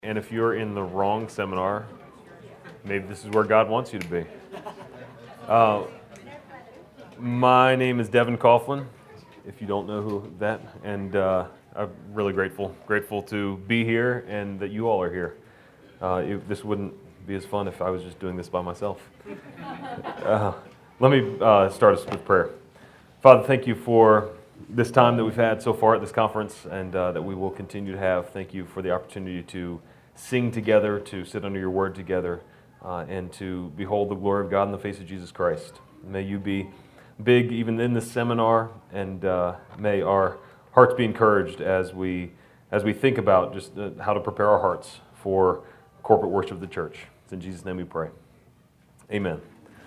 And if you're in the wrong seminar, maybe this is where God wants you to be. My name is Devin Coughlin, if you don't know who that, and I'm really grateful to be here and that you all are here. This wouldn't be as fun if I was just doing this by myself. Let me start us with prayer. Father, thank you for this time that we've had so far at this conference and that we will continue to have. Thank you for the opportunity to sing together, to sit under your word together, and to behold the glory of God in the face of Jesus Christ. May you be big even in this seminar, and may our hearts be encouraged as we think about just how to prepare our hearts for corporate worship of the church. It's in Jesus' name we pray. Amen.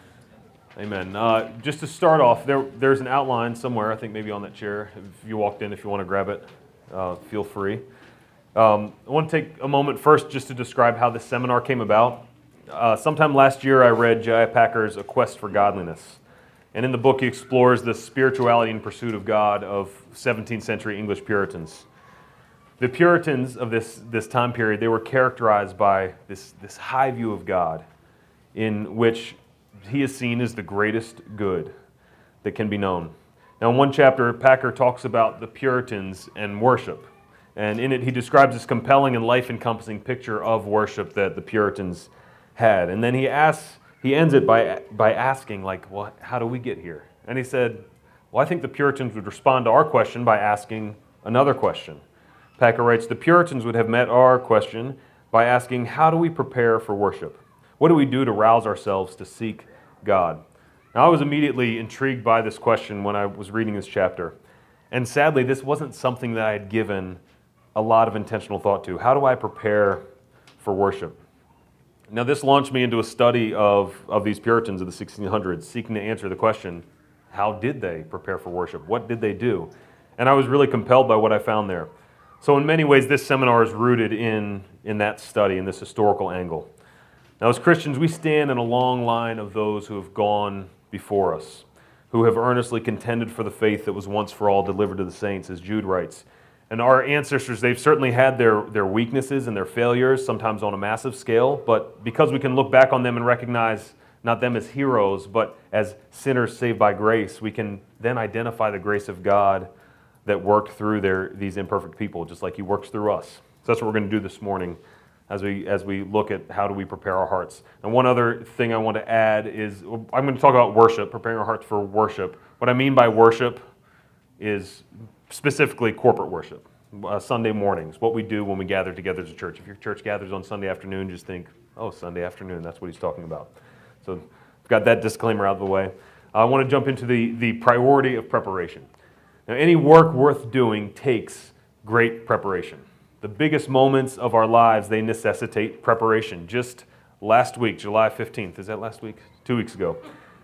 Amen. Just to start off, there's an outline somewhere, I think maybe on that chair. If you walked in, if you want to grab it, feel free. I want to take a moment first just to describe how this seminar came about. Sometime last year, I read J.I. Packer's A Quest for Godliness. And in the book, he explores the spirituality and pursuit of God of 17th century English Puritans. The Puritans of this time period, they were characterized by this high view of God in which he is seen as the greatest good that can be known. Now, in one chapter, Packer talks about the Puritans and worship. And in it, he describes this compelling and life-encompassing picture of worship that the Puritans had. And then he ends it by asking, well, how do we get here? And he said, well, I think the Puritans would respond to our question by asking another question. Packer writes, the Puritans would have met our question by asking, how do we prepare for worship? What do we do to rouse ourselves to seek God? Now, I was immediately intrigued by this question when I was reading this chapter. And sadly, this wasn't something that I had given a lot of intentional thought to. How do I prepare for worship? Now, this launched me into a study of these Puritans of the 1600s, seeking to answer the question, how did they prepare for worship? What did they do? And I was really compelled by what I found there. So in many ways, this seminar is rooted in that study, in this historical angle. Now, as Christians, we stand in a long line of those who have gone before us, who have earnestly contended for the faith that was once for all delivered to the saints, as Jude writes. And our ancestors, they've certainly had their weaknesses and their failures, sometimes on a massive scale, but because we can look back on them and recognize not them as heroes, but as sinners saved by grace, we can then identify the grace of God that worked through these imperfect people, just like He works through us. So that's what we're going to do this morning as we look at how do we prepare our hearts. And one other thing I want to add is, I'm going to talk about worship, preparing our hearts for worship. What I mean by worship is specifically corporate worship, Sunday mornings, what we do when we gather together as a church. If your church gathers on Sunday afternoon, just think, oh, Sunday afternoon, that's what he's talking about. So I've got that disclaimer out of the way. I want to jump into the priority of preparation. Now, any work worth doing takes great preparation. The biggest moments of our lives, they necessitate preparation. Just last week, July 15th, is that last week? 2 weeks ago,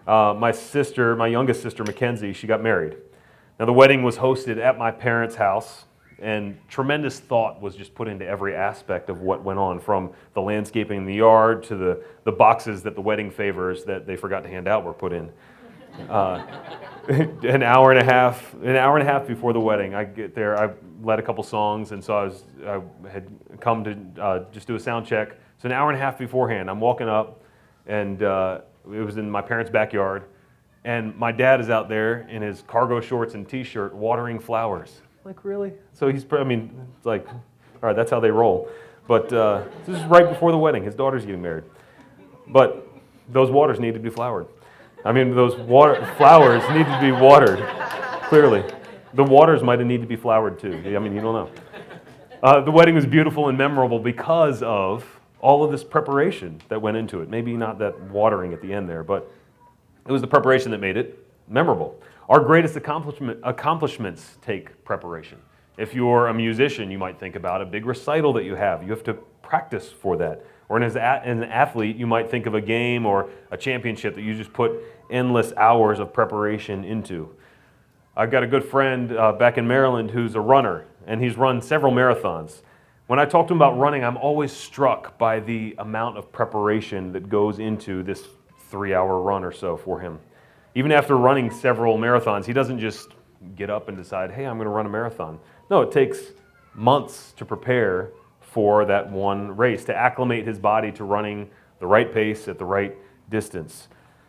my youngest sister, Mackenzie, she got married. Now, the wedding was hosted at my parents' house, and tremendous thought was just put into every aspect of what went on, from the landscaping in the yard to the boxes that the wedding favors that they forgot to hand out were put in. An hour and a half before the wedding, I get there, I led a couple songs, and so I had come to just do a sound check. So an hour and a half beforehand, I'm walking up, and it was in my parents' backyard. And my dad is out there in his cargo shorts and t-shirt watering flowers. Like, really? So it's like, all right, that's how they roll. But this is right before the wedding. His daughter's getting married. But those waters need to be flowered. Those flowers need to be watered, clearly. The waters might need to be flowered too. You don't know. The wedding was beautiful and memorable because of all of this preparation that went into it. Maybe not that watering at the end there, but it was the preparation that made it memorable. Our greatest accomplishments take preparation. If you're a musician, you might think about a big recital that you have. You have to practice for that. Or as an athlete, you might think of a game or a championship that you just put endless hours of preparation into. I've got a good friend back in Maryland who's a runner, and he's run several marathons. When I talk to him about running, I'm always struck by the amount of preparation that goes into this 3-hour run or so for him. Even after running several marathons, he doesn't just get up and decide, hey, I'm going to run a marathon. No, it takes months to prepare for that one race, to acclimate his body to running the right pace at the right distance.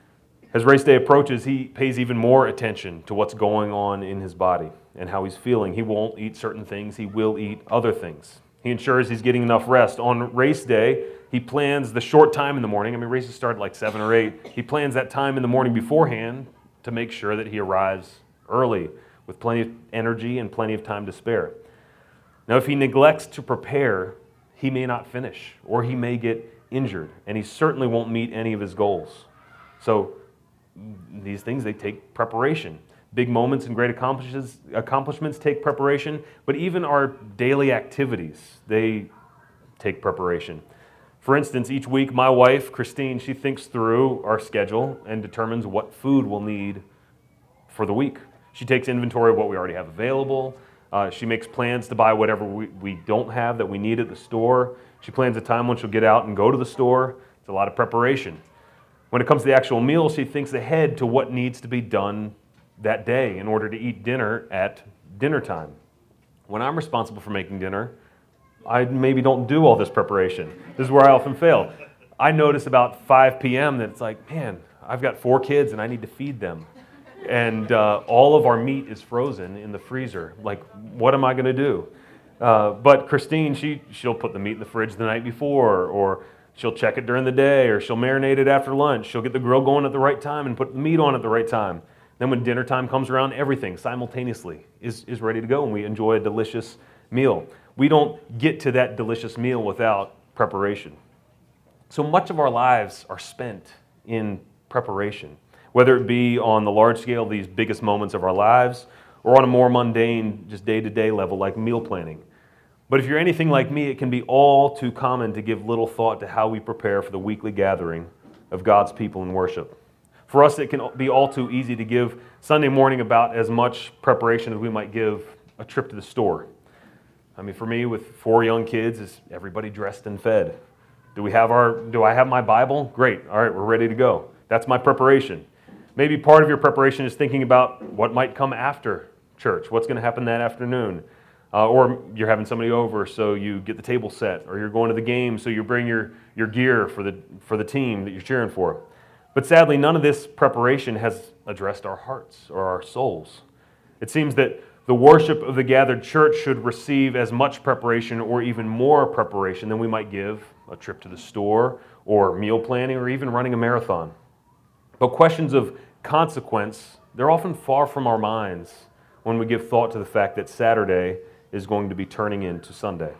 As race day approaches, he pays even more attention to what's going on in his body and how he's feeling. He won't eat certain things, he will eat other things. He ensures he's getting enough rest. On race day, he plans the short time in the morning. I mean, races start at like 7 or 8. He plans that time in the morning beforehand to make sure that he arrives early with plenty of energy and plenty of time to spare. Now, if he neglects to prepare, he may not finish, or he may get injured, and he certainly won't meet any of his goals. So these things, they take preparation. Big moments and great accomplishments take preparation, but even our daily activities, they take preparation. For instance, each week, my wife, Christine, she thinks through our schedule and determines what food we'll need for the week. She takes inventory of what we already have available. She makes plans to buy whatever we don't have that we need at the store. She plans a time when she'll get out and go to the store. It's a lot of preparation. When it comes to the actual meal, she thinks ahead to what needs to be done that day in order to eat dinner at dinner time. When I'm responsible for making dinner, I maybe don't do all this preparation. This is where I often fail. I notice about 5 p.m. that it's like, man, I've got 4 kids and I need to feed them. And all of our meat is frozen in the freezer. Like, what am I going to do? But Christine, she'll put the meat in the fridge the night before, or she'll check it during the day, or she'll marinate it after lunch. She'll get the grill going at the right time and put the meat on at the right time. Then when dinner time comes around, everything simultaneously is ready to go, and we enjoy a delicious meal. We don't get to that delicious meal without preparation. So much of our lives are spent in preparation, whether it be on the large scale, these biggest moments of our lives, or on a more mundane, just day-to-day level like meal planning. But if you're anything like me, it can be all too common to give little thought to how we prepare for the weekly gathering of God's people in worship. For us, it can be all too easy to give Sunday morning about as much preparation as we might give a trip to the store. I mean, for me, with 4 young kids, is everybody dressed and fed? Do I have my Bible? Great. All right, we're ready to go. That's my preparation. Maybe part of your preparation is thinking about what might come after church, what's going to happen that afternoon. Or you're having somebody over, so you get the table set, or you're going to the game, so you bring your gear for the team that you're cheering for. But sadly, none of this preparation has addressed our hearts or our souls. It seems that the worship of the gathered church should receive as much preparation or even more preparation than we might give a trip to the store or meal planning or even running a marathon. But questions of consequence, they're often far from our minds when we give thought to the fact that Saturday is going to be turning into Sunday.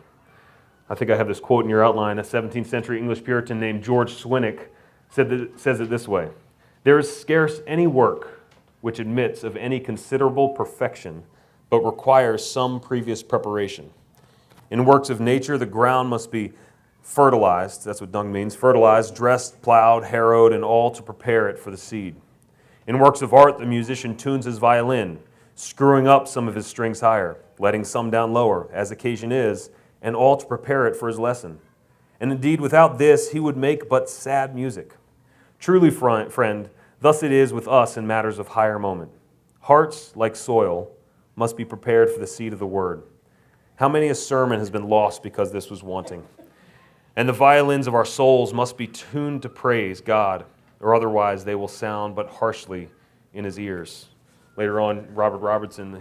I think I have this quote in your outline. A 17th century English Puritan named George Swinnock says it this way: "There is scarce any work which admits of any considerable perfection, but requires some previous preparation. In works of nature, the ground must be fertilized," that's what dung means, fertilized, dressed, plowed, harrowed, and all to prepare it for the seed. In works of art, the musician tunes his violin, screwing up some of his strings higher, letting some down lower, as occasion is, and all to prepare it for his lesson. And indeed, without this, he would make but sad music. Truly, friend, thus it is with us in matters of higher moment. Hearts, like soil, must be prepared for the seed of the word. How many a sermon has been lost because this was wanting? And the violins of our souls must be tuned to praise God, or otherwise they will sound but harshly in his ears. Later on, Robert Robertson, the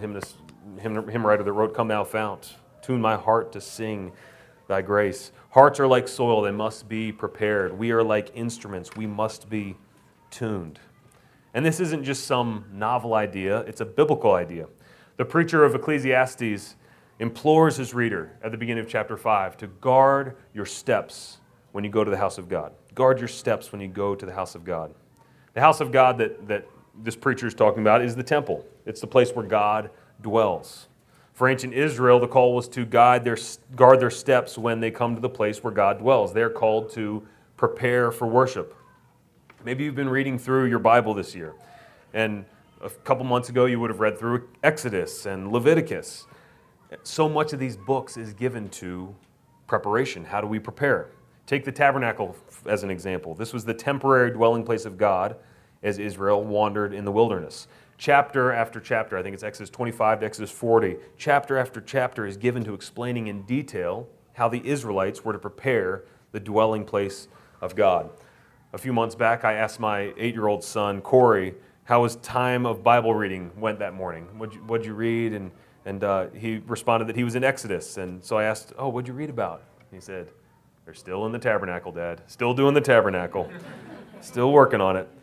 hymn writer that wrote Come Thou Fount, tune my heart to sing thy grace. Hearts are like soil, they must be prepared. We are like instruments, we must be tuned. And this isn't just some novel idea, it's a biblical idea. The preacher of Ecclesiastes implores his reader at the beginning of chapter 5 to guard your steps when you go to the house of God. Guard your steps when you go to the house of God. The house of God that this preacher is talking about is the temple. It's the place where God dwells. For ancient Israel, the call was to guard their steps when they come to the place where God dwells. They're called to prepare for worship. Maybe you've been reading through your Bible this year, and a couple months ago you would have read through Exodus and Leviticus. So much of these books is given to preparation. How do we prepare? Take the tabernacle as an example. This was the temporary dwelling place of God as Israel wandered in the wilderness. Chapter after chapter, I think it's Exodus 25 to Exodus 40, chapter after chapter is given to explaining in detail how the Israelites were to prepare the dwelling place of God. A few months back, I asked my 8-year-old son, Corey, how his time of Bible reading went that morning. What'd you read? And he responded that he was in Exodus. And so I asked, oh, what'd you read about? He said, they're still in the tabernacle, Dad. Still doing the tabernacle. Still working on it.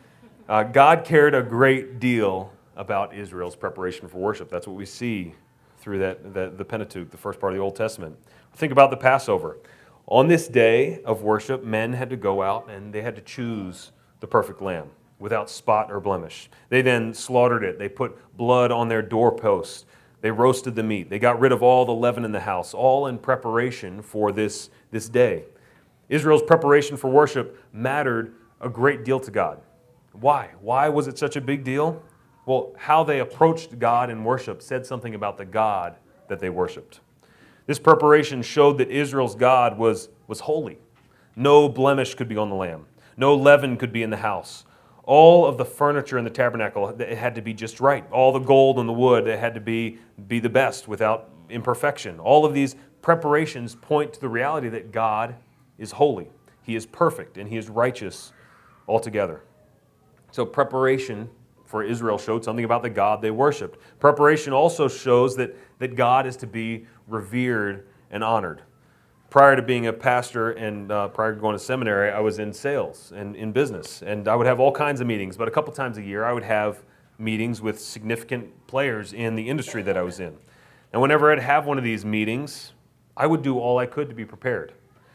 God cared a great deal about Israel's preparation for worship. That's what we see through the Pentateuch, the first part of the Old Testament. Think about the Passover. On this day of worship, men had to go out and they had to choose the perfect lamb without spot or blemish. They then slaughtered it. They put blood on their doorposts. They roasted the meat. They got rid of all the leaven in the house, all in preparation for this day. Israel's preparation for worship mattered a great deal to God. Why? Why was it such a big deal? Well, how they approached God in worship said something about the God that they worshiped. This preparation showed that Israel's God was holy. No blemish could be on the lamb. No leaven could be in the house. All of the furniture in the tabernacle, it had to be just right. All the gold and the wood, it had to be the best without imperfection. All of these preparations point to the reality that God is holy. He is perfect and He is righteous altogether. So preparation for Israel showed something about the God they worshiped. Preparation also shows that God is to be revered and honored. Prior to being a pastor and prior to going to seminary, I was in sales and in business. And I would have all kinds of meetings, but a couple times a year I would have meetings with significant players in the industry that I was in. And whenever I'd have one of these meetings, I would do all I could to be prepared.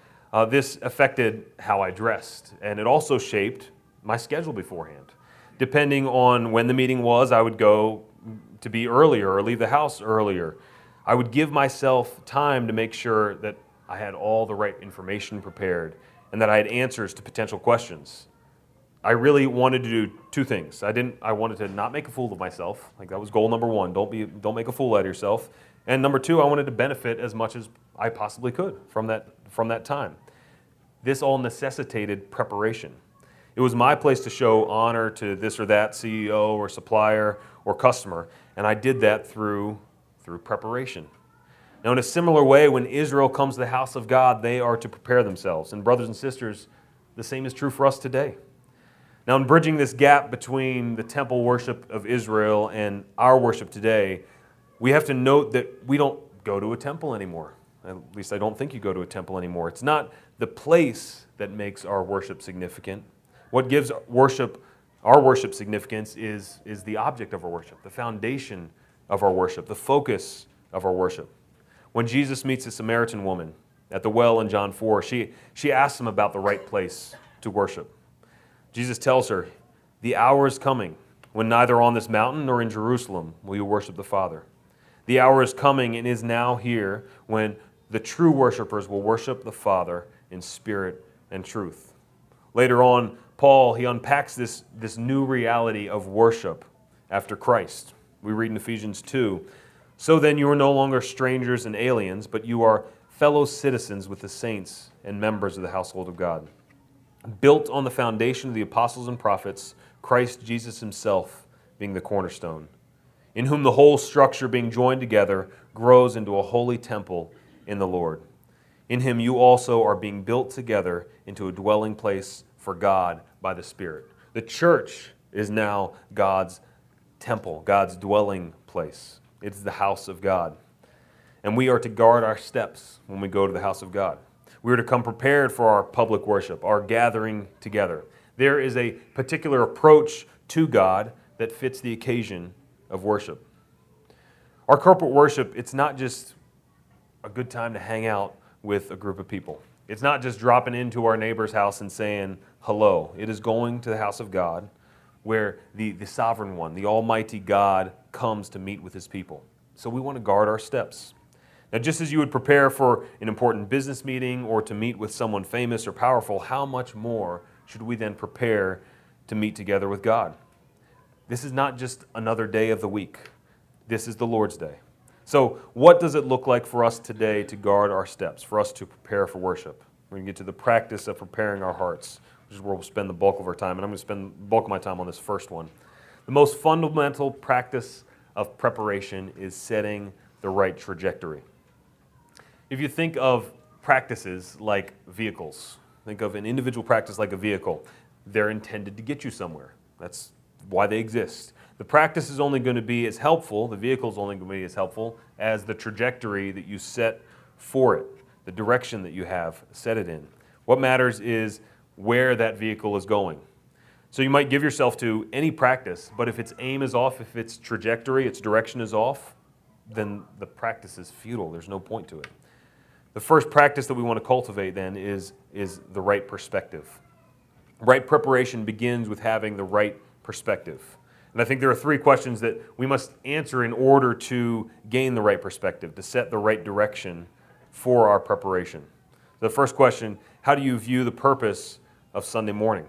This affected how I dressed, and it also shaped my schedule beforehand. Depending on when the meeting was, I would go to be earlier or leave the house earlier. I would give myself time to make sure that I had all the right information prepared and that I had answers to potential questions. I really wanted to do two things. I wanted to not make a fool of myself. Like, that was goal number one. Don't make a fool out of yourself. And number two, I wanted to benefit as much as I possibly could from that time. This all necessitated preparation. It was my place to show honor to this or that CEO or supplier or customer, and I did that through preparation. Now, in a similar way, when Israel comes to the house of God, they are to prepare themselves. And brothers and sisters, the same is true for us today. Now, in bridging this gap between the temple worship of Israel and our worship today, we have to note that we don't go to a temple anymore. At least I don't think you go to a temple anymore. It's not the place that makes our worship significant. What gives our worship significance is the object of our worship, the foundation of our worship, the focus of our worship. When Jesus meets a Samaritan woman at the well in John 4, she asks him about the right place to worship. Jesus tells her, "The hour is coming when neither on this mountain nor in Jerusalem will you worship the Father. The hour is coming and is now here when the true worshipers will worship the Father in spirit and truth." Later on, Paul, he unpacks this new reality of worship after Christ. We read in Ephesians 2, "So then you are no longer strangers and aliens, but you are fellow citizens with the saints and members of the household of God, built on the foundation of the apostles and prophets, Christ Jesus himself being the cornerstone, in whom the whole structure being joined together grows into a holy temple in the Lord. In him you also are being built together into a dwelling place for God by the Spirit." The church is now God's temple, God's dwelling place. It's the house of God. And we are to guard our steps when we go to the house of God. We are to come prepared for our public worship, our gathering together. There is a particular approach to God that fits the occasion of worship. Our corporate worship, it's not just a good time to hang out with a group of people. It's not just dropping into our neighbor's house and saying hello. It is going to the house of God where the sovereign one, the almighty God, comes to meet with his people. So we want to guard our steps. Now, just as you would prepare for an important business meeting or to meet with someone famous or powerful, how much more should we then prepare to meet together with God? This is not just another day of the week. This is the Lord's Day. So what does it look like for us today to guard our steps, for us to prepare for worship? We're going to get to the practice of preparing our hearts, which is where we'll spend the bulk of our time, and I'm going to spend the bulk of my time on this first one. The most fundamental practice of preparation is setting the right trajectory. If you think of practices like vehicles. Think of an individual practice like a vehicle. They're intended to get you somewhere. That's why they exist. The practice is only going to be as helpful, the vehicle is only going to be as helpful as the trajectory that you set for it, the direction that you have set it in. What matters is where that vehicle is going. So you might give yourself to any practice, but if its aim is off, if its trajectory, its direction is off, then the practice is futile. There's no point to it. The first practice that we want to cultivate then is the right perspective. Right preparation begins with having the right perspective. And I think there are three questions that we must answer in order to gain the right perspective, to set the right direction for our preparation. The first question, how do you view the purpose of Sunday morning?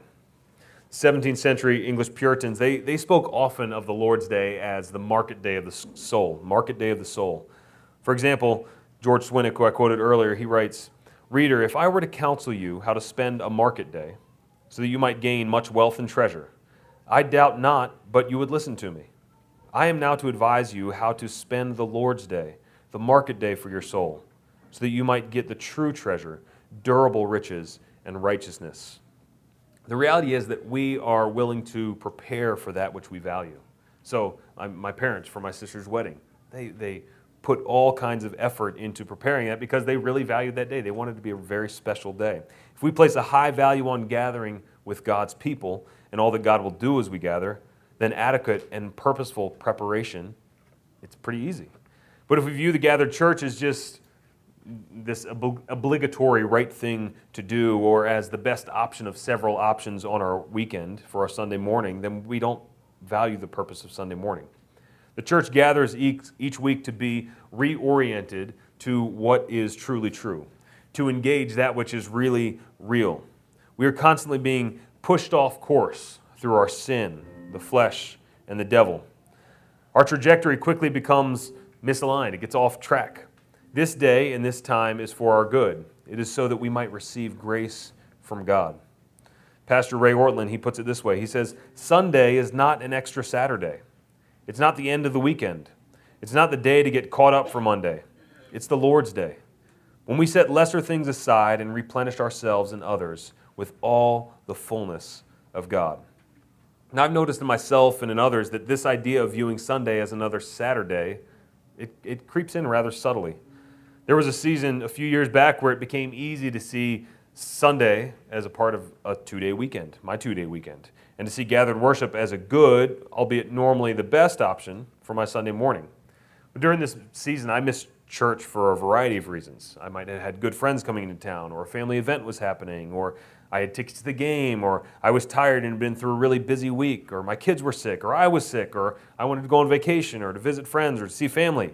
17th century English Puritans, they spoke often of the Lord's Day as the market day of the soul, market day of the soul. For example, George Swinnock, who I quoted earlier, he writes, "Reader, if I were to counsel you how to spend a market day so that you might gain much wealth and treasure, I doubt not, but you would listen to me. I am now to advise you how to spend the Lord's Day, the market day for your soul, so that you might get the true treasure, durable riches, and righteousness." The reality is that we are willing to prepare for that which we value. So my parents, for my sister's wedding, they put all kinds of effort into preparing that because they really valued that day. They wanted it to be a very special day. If we place a high value on gathering with God's people and all that God will do as we gather, then adequate and purposeful preparation, it's pretty easy. But if we view the gathered church as just this obligatory right thing to do or as the best option of several options on our weekend for our Sunday morning, then we don't value the purpose of Sunday morning. The church gathers each week to be reoriented to what is truly true, to engage that which is really real. We are constantly being pushed off course through our sin, the flesh, and the devil. Our trajectory quickly becomes misaligned. It gets off track. This day and this time is for our good. It is so that we might receive grace from God. Pastor Ray Ortlund, he puts it this way. He says, Sunday is not an extra Saturday. It's not the end of the weekend. It's not the day to get caught up for Monday. It's the Lord's Day. When we set lesser things aside and replenish ourselves and others with all the fullness of God. Now, I've noticed in myself and in others that this idea of viewing Sunday as another Saturday, it creeps in rather subtly. There was a season a few years back where it became easy to see Sunday as a part of a two-day weekend, my two-day weekend, and to see gathered worship as a good, albeit normally the best option for my Sunday morning. But during this season, I missed church for a variety of reasons. I might have had good friends coming into town, or a family event was happening, or I had tickets to the game, or I was tired and had been through a really busy week, or my kids were sick, or I was sick, or I wanted to go on vacation, or to visit friends, or to see family.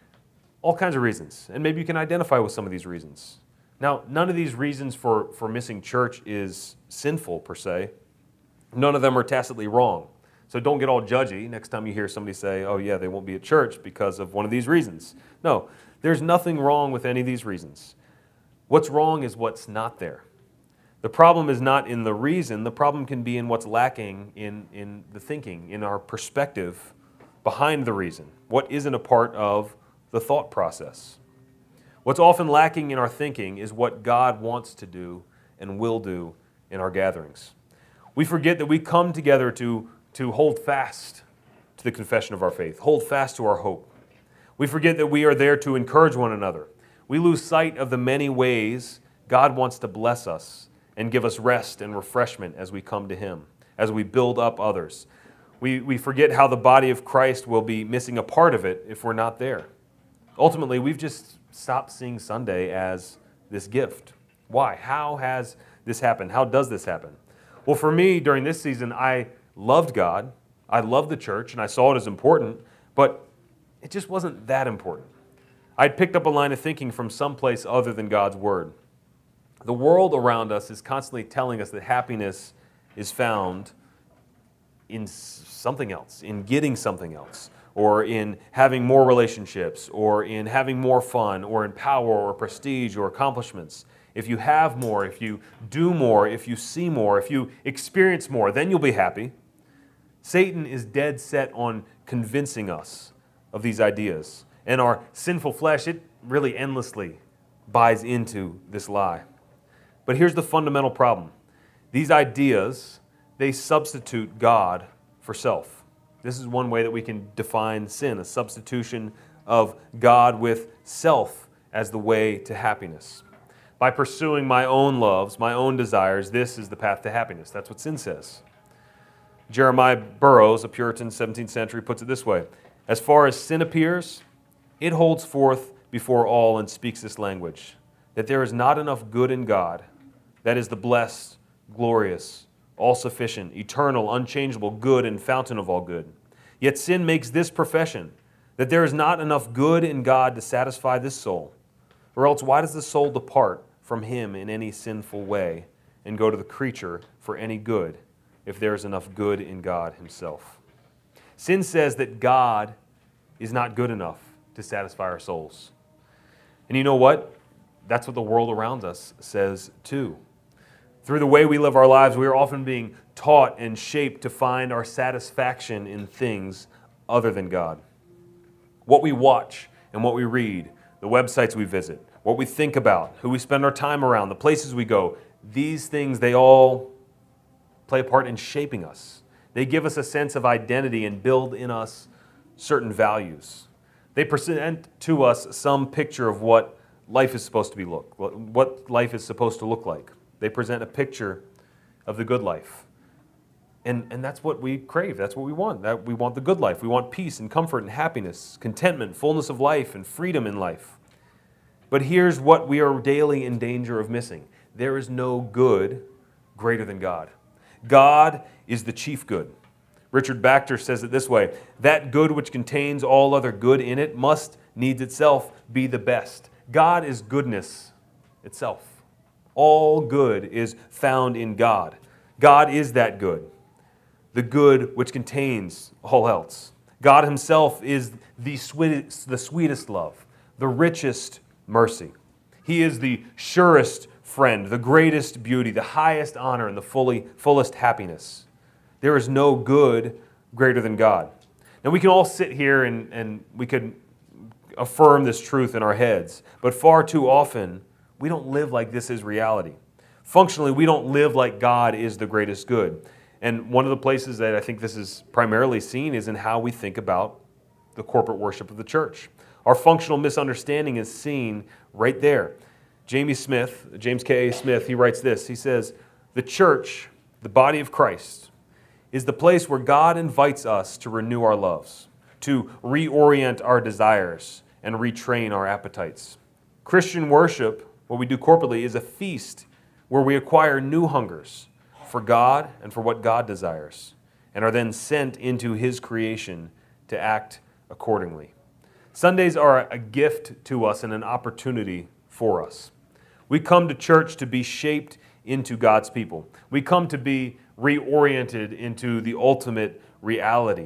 All kinds of reasons, and maybe you can identify with some of these reasons. Now, none of these reasons for missing church is sinful per se. None of them are tacitly wrong. So don't get all judgy next time you hear somebody say, oh yeah, they won't be at church because of one of these reasons. No, there's nothing wrong with any of these reasons. What's wrong is what's not there. The problem is not in the reason. The problem can be in what's lacking in the thinking, in our perspective behind the reason. What isn't a part of the thought process. What's often lacking in our thinking is what God wants to do and will do in our gatherings. We forget that we come together to hold fast to the confession of our faith, hold fast to our hope. We forget that we are there to encourage one another. We lose sight of the many ways God wants to bless us and give us rest and refreshment as we come to Him, as we build up others. We forget how the body of Christ will be missing a part of it if we're not there. Ultimately, we've just stopped seeing Sunday as this gift. Why? How has this happened? How does this happen? Well, for me, during this season, I loved God, I loved the church, and I saw it as important, but it just wasn't that important. I'd picked up a line of thinking from someplace other than God's Word. The world around us is constantly telling us that happiness is found in something else, in getting something else, or in having more relationships, or in having more fun, or in power, or prestige, or accomplishments. If you have more, if you do more, if you see more, if you experience more, then you'll be happy. Satan is dead set on convincing us of these ideas. And our sinful flesh, it really endlessly buys into this lie. But here's the fundamental problem. These ideas, they substitute God for self. This is one way that we can define sin, a substitution of God with self as the way to happiness. By pursuing my own loves, my own desires, this is the path to happiness. That's what sin says. Jeremiah Burroughs, a Puritan 17th century, puts it this way. As far as sin appears, it holds forth before all and speaks this language, that there is not enough good in God, that is the blessed, glorious, all-sufficient, eternal, unchangeable, good and fountain of all good. Yet sin makes this profession, that there is not enough good in God to satisfy this soul. Or else why does the soul depart from Him in any sinful way and go to the creature for any good, if there is enough good in God Himself? Sin says that God is not good enough to satisfy our souls. And you know what? That's what the world around us says too. Through the way we live our lives, we are often being taught and shaped to find our satisfaction in things other than God. What we watch and what we read, the websites we visit, what we think about, who we spend our time around, the places we go, these things, they all play a part in shaping us. They give us a sense of identity and build in us certain values. They present to us some picture of what life is supposed to be what life is supposed to look like. They present a picture of the good life. And that's what we crave. That's what we want. We want the good life. We want peace and comfort and happiness, contentment, fullness of life, and freedom in life. But here's what we are daily in danger of missing. There is no good greater than God. God is the chief good. Richard Baxter says it this way, that good which contains all other good in it must needs itself be the best. God is goodness itself. All good is found in God. God is that good, the good which contains all else. God Himself is the sweetest love, the richest mercy. He is the surest friend, the greatest beauty, the highest honor, and the fullest happiness. There is no good greater than God. Now we can all sit here and we could affirm this truth in our heads, but far too often we don't live like this is reality. Functionally, we don't live like God is the greatest good. And one of the places that I think this is primarily seen is in how we think about the corporate worship of the church. Our functional misunderstanding is seen right there. James K.A. Smith, he writes this. He says, the church, the body of Christ, is the place where God invites us to renew our loves, to reorient our desires, and retrain our appetites. Christian worship, what we do corporately, is a feast where we acquire new hungers for God and for what God desires, and are then sent into His creation to act accordingly. Sundays are a gift to us and an opportunity for us. We come to church to be shaped into God's people. We come to be reoriented into the ultimate reality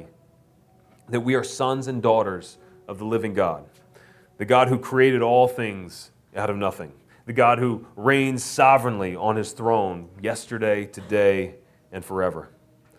that we are sons and daughters of the living God, the God who created all things out of nothing, the God who reigns sovereignly on His throne yesterday, today, and forever.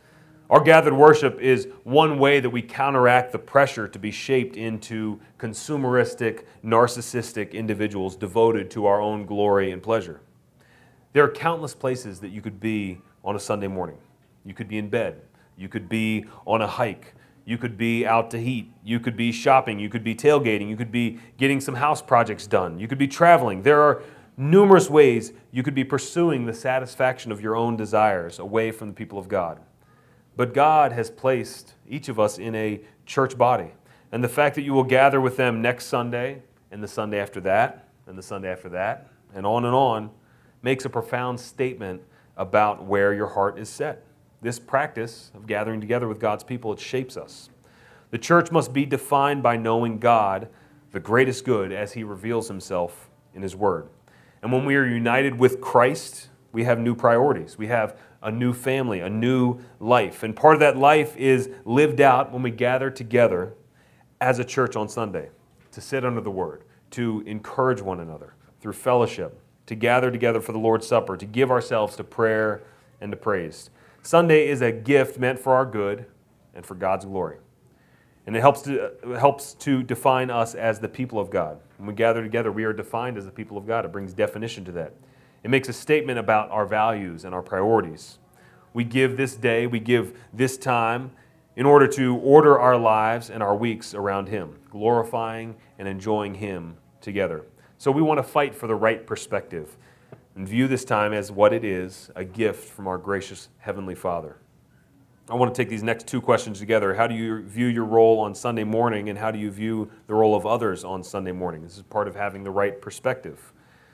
Our gathered worship is one way that we counteract the pressure to be shaped into consumeristic, narcissistic individuals devoted to our own glory and pleasure. There are countless places that you could be on a Sunday morning. You could be in bed. You could be on a hike. You could be out to eat. You could be shopping. You could be tailgating. You could be getting some house projects done. You could be traveling. There are numerous ways you could be pursuing the satisfaction of your own desires away from the people of God. But God has placed each of us in a church body. And the fact that you will gather with them next Sunday, and the Sunday after that, and the Sunday after that, and on, makes a profound statement about where your heart is set. This practice of gathering together with God's people, it shapes us. The church must be defined by knowing God, the greatest good, as He reveals Himself in His Word. And when we are united with Christ, we have new priorities. We have a new family, a new life. And part of that life is lived out when we gather together as a church on Sunday, to sit under the Word, to encourage one another through fellowship, to gather together for the Lord's Supper, to give ourselves to prayer and to praise. Sunday is a gift meant for our good and for God's glory. And it helps to define us as the people of God. When we gather together, we are defined as the people of God. It brings definition to that. It makes a statement about our values and our priorities. We give this day, we give this time in order to order our lives and our weeks around Him, glorifying and enjoying Him together. So we want to fight for the right perspective and view this time as what it is, a gift from our gracious Heavenly Father. I want to take these next two questions together. How do you view your role on Sunday morning, and how do you view the role of others on Sunday morning? This is part of having the right perspective.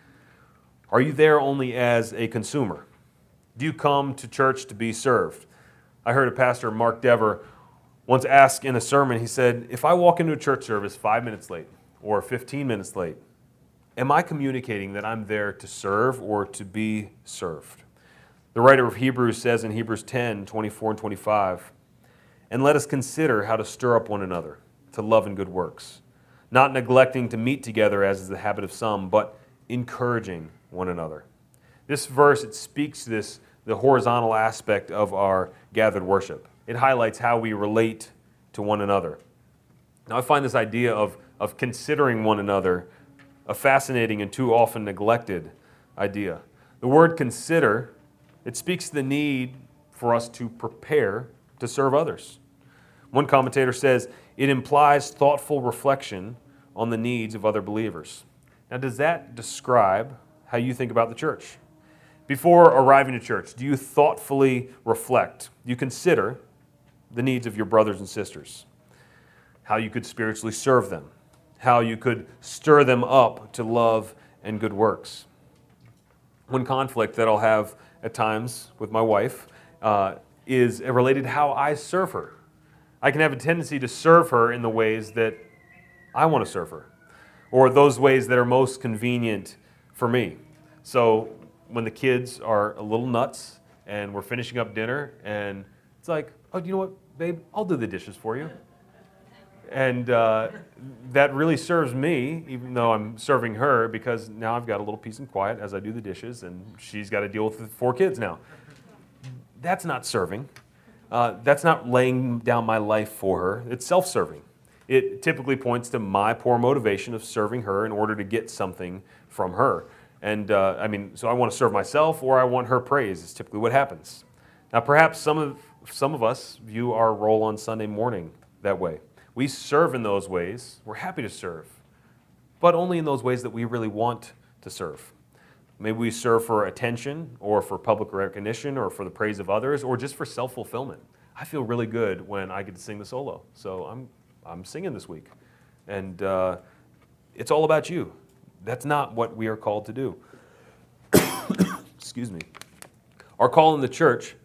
Are you there only as a consumer? Do you come to church to be served? I heard a pastor, Mark Dever, once ask in a sermon, he said, if I walk into a church service 5 minutes late or 15 minutes late, am I communicating that I'm there to serve or to be served? The writer of Hebrews says in Hebrews 10, 24 and 25, and let us consider how to stir up one another to love and good works, not neglecting to meet together as is the habit of some, but encouraging one another. This verse, it speaks to the horizontal aspect of our gathered worship. It highlights how we relate to one another. Now, I find this idea of considering one another a fascinating and too often neglected idea. The word consider, it speaks to the need for us to prepare to serve others. One commentator says it implies thoughtful reflection on the needs of other believers. Now, does that describe how you think about the church? Before arriving to church, do you thoughtfully reflect? Do you consider the needs of your brothers and sisters? How you could spiritually serve them? How you could stir them up to love and good works? One conflict that I'll have at times with my wife is related to how I serve her. I can have a tendency to serve her in the ways that I want to serve her, or those ways that are most convenient for me. So when the kids are a little nuts and we're finishing up dinner and it's like, oh, you know what, babe, I'll do the dishes for you. And that really serves me, even though I'm serving her, because now I've got a little peace and quiet as I do the dishes, and she's got to deal with the 4 kids now. That's not serving. That's not laying down my life for her. It's self-serving. It typically points to my poor motivation of serving her in order to get something from her. And so I want to serve myself, or I want her praise is typically what happens. Now, perhaps some of us view our role on Sunday morning that way. We serve in those ways. We're happy to serve, but only in those ways that we really want to serve. Maybe we serve for attention or for public recognition or for the praise of others or just for self-fulfillment. I feel really good when I get to sing the solo, so I'm singing this week. And it's all about you. That's not what we are called to do. Excuse me. Our call in the church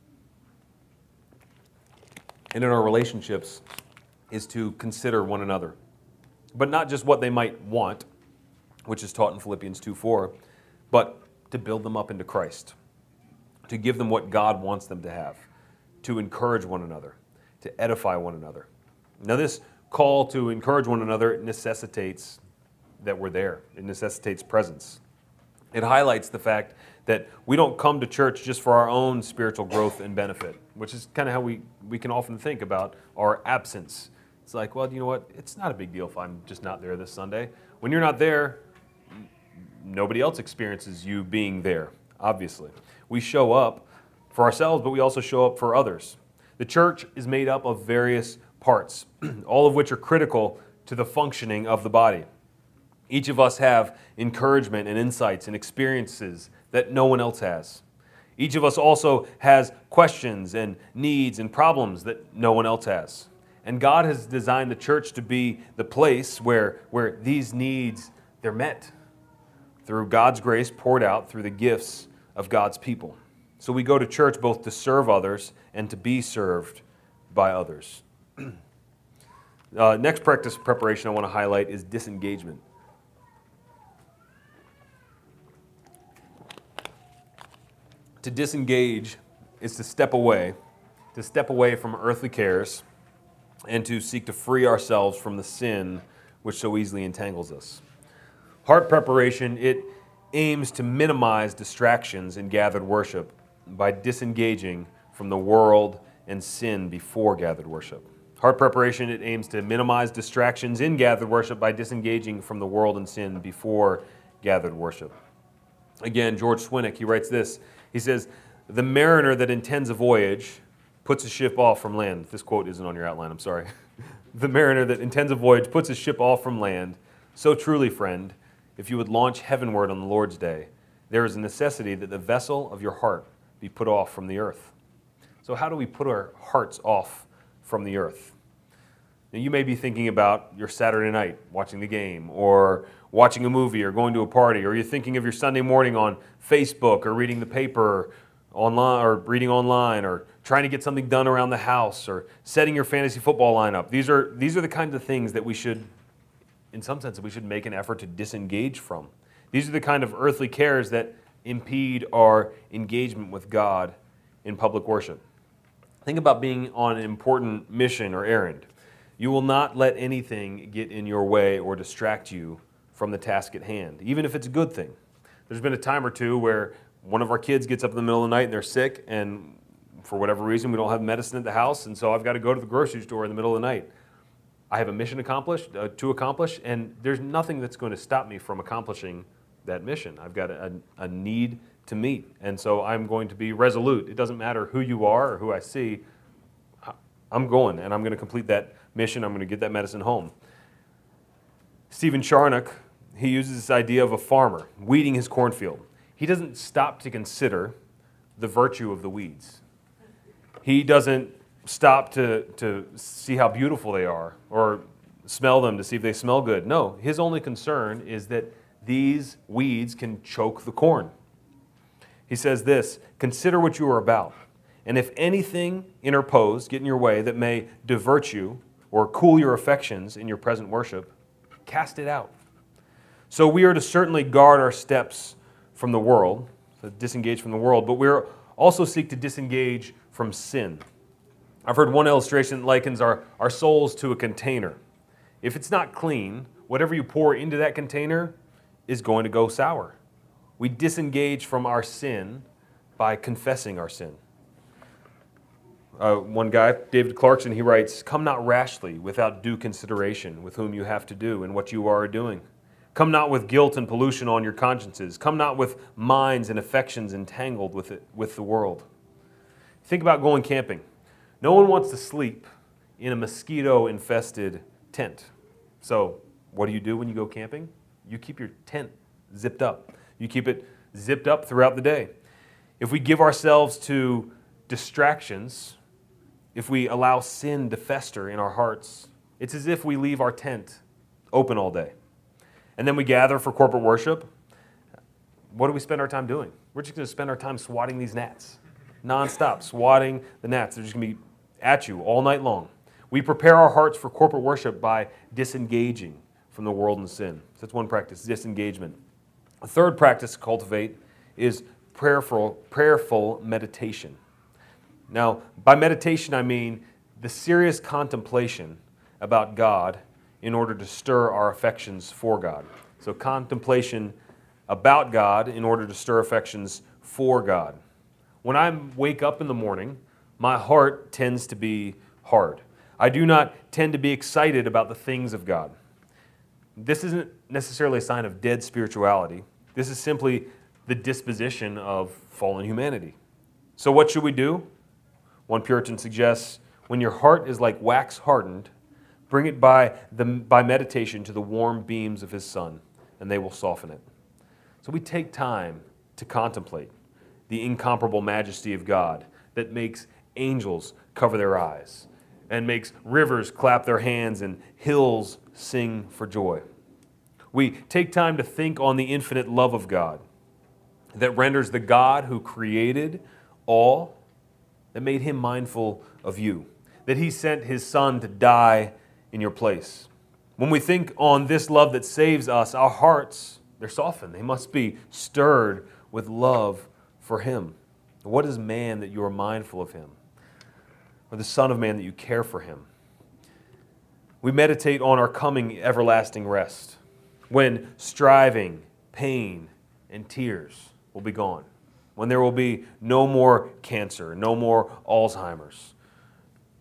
and in our relationships is to consider one another. But not just what they might want, which is taught in Philippians 2:4, but to build them up into Christ, to give them what God wants them to have, to encourage one another, to edify one another. Now, this call to encourage one another necessitates that we're there. It necessitates presence. It highlights the fact that we don't come to church just for our own spiritual growth and benefit, which is kind of how we can often think about our absence. It's like, well, you know what? It's not a big deal if I'm just not there this Sunday. When you're not there, nobody else experiences you being there, obviously. We show up for ourselves, but we also show up for others. The church is made up of various parts, all of which are critical to the functioning of the body. Each of us have encouragement and insights and experiences that no one else has. Each of us also has questions and needs and problems that no one else has. And God has designed the church to be the place where these needs, they're met through God's grace poured out through the gifts of God's people. So we go to church both to serve others and to be served by others. Next practice preparation I want to highlight is disengagement. To disengage is to step away from earthly cares and to seek to free ourselves from the sin which so easily entangles us. Heart preparation, it aims to minimize distractions in gathered worship by disengaging from the world and sin before gathered worship. Heart preparation, it aims to minimize distractions in gathered worship by disengaging from the world and sin before gathered worship. Again, George Swinnock, he writes this. He says, "The mariner that intends a voyage puts his ship off from land." This quote isn't on your outline, I'm sorry. "The mariner that intends a voyage puts his ship off from land. So truly, friend, if you would launch heavenward on the Lord's day, there is a necessity that the vessel of your heart be put off from the earth." So how do we put our hearts off from the earth? Now, you may be thinking about your Saturday night, watching the game, or watching a movie, or going to a party, or you're thinking of your Sunday morning on Facebook, or reading the paper online, or reading online, or trying to get something done around the house, or setting your fantasy football lineup. These are the kinds of things that we should, in some sense, we should make an effort to disengage from. These are the kind of earthly cares that impede our engagement with God in public worship. Think about being on an important mission or errand. You will not let anything get in your way or distract you from the task at hand, even if it's a good thing. There's been a time or two where one of our kids gets up in the middle of the night and they're sick, and for whatever reason we don't have medicine at the house, and so I've got to go to the grocery store in the middle of the night. I have a mission to accomplish, and there's nothing that's going to stop me from accomplishing that mission. I've got a need to meet, and so I'm going to be resolute. It doesn't matter who you are or who I see. I'm going, and I'm going to complete that mission. I'm going to get that medicine home. Stephen Charnock, he uses this idea of a farmer weeding his cornfield. He doesn't stop to consider the virtue of the weeds. He doesn't stop to see how beautiful they are or smell them to see if they smell good. No, his only concern is that these weeds can choke the corn. He says this, "Consider what you are about, and if anything interposed get in your way that may divert you or cool your affections in your present worship, cast it out." So we are to certainly guard our steps from the world, to disengage from the world, but we're also seek to disengage from sin. I've heard one illustration that likens our souls to a container. If it's not clean, whatever you pour into that container is going to go sour. We disengage from our sin by confessing our sin. One guy, David Clarkson, he writes, "Come not rashly without due consideration with whom you have to do and what you are doing. Come not with guilt and pollution on your consciences. Come not with minds and affections entangled with the world." Think about going camping. No one wants to sleep in a mosquito-infested tent. So what do you do when you go camping? You keep your tent zipped up. You keep it zipped up throughout the day. If we give ourselves to distractions, if we allow sin to fester in our hearts, it's as if we leave our tent open all day. And then we gather for corporate worship. What do we spend our time doing? We're just going to spend our time swatting these gnats, nonstop, swatting the gnats. They're just going to be at you all night long. We prepare our hearts for corporate worship by disengaging from the world and sin. So that's one practice, disengagement. A third practice to cultivate is prayerful meditation. Now, by meditation, I mean the serious contemplation about God in order to stir our affections for God. So contemplation about God in order to stir affections for God. When I wake up in the morning, my heart tends to be hard. I do not tend to be excited about the things of God. This isn't necessarily a sign of dead spirituality. This is simply the disposition of fallen humanity. So what should we do? One Puritan suggests, when your heart is like wax hardened, bring it by meditation to the warm beams of His Son, and they will soften it. So we take time to contemplate the incomparable majesty of God that makes angels cover their eyes and makes rivers clap their hands and hills sing for joy. We take time to think on the infinite love of God that renders the God who created all, that made Him mindful of you, that He sent His Son to die in your place. When we think on this love that saves us, our hearts, they're softened. They must be stirred with love for Him. What is man that you are mindful of him? Or the Son of Man that you care for him? We meditate on our coming everlasting rest, when striving, pain, and tears will be gone, when there will be no more cancer, no more Alzheimer's,